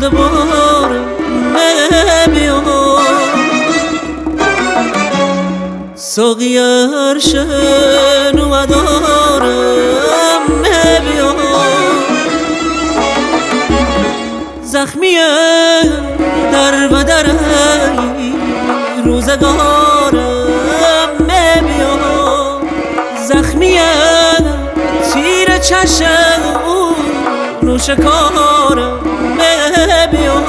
دوباره بیا ساقی شنو و دارم بیا زخمیه در بدر روزگارم بیا زخمیه تیر چشم نوشکارم بیا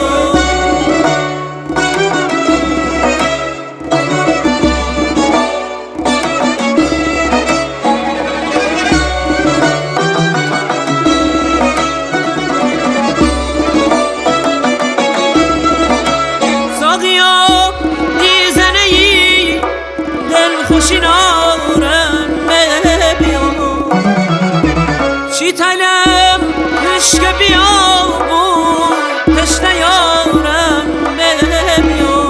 خوشینارم بیا چی تنم عشق بیا بود تشنه یارم بیا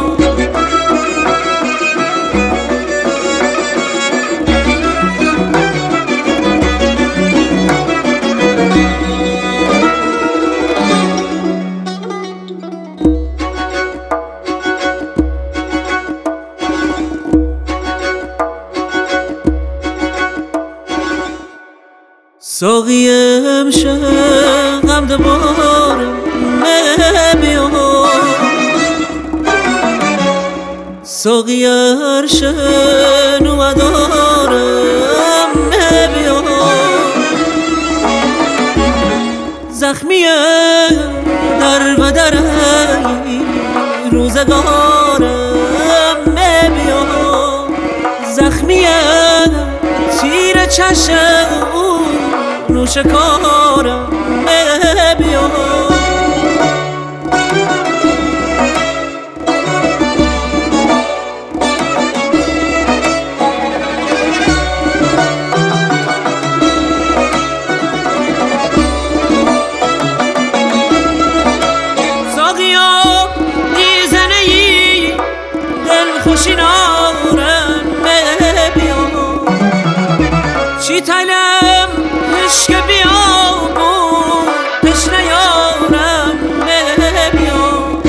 ساقی امشب غم دوباره بیا ساقی شنو و دارم بیا زخمیه در بدر روزگارم بیا زخمیه تیر چشم نوشکارم بیا ساقیا دیزنه ای دل خوشینارم بیا چی تنم عشق بیا بود تشنه یارم بیا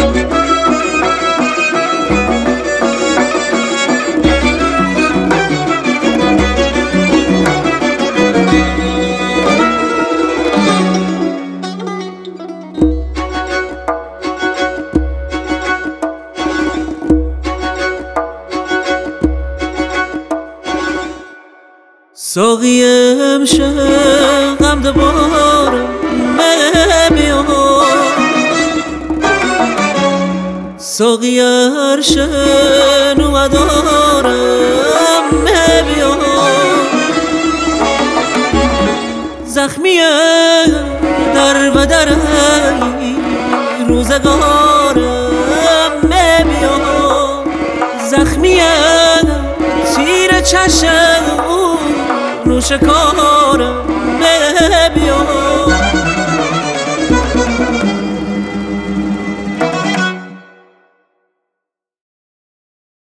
ساقی امشب غم دوباره بیا ساقی شنو و دارم بیا زخمیه در بدر روزگارم بیا زخمیه تیر چشم نوشکارم بیا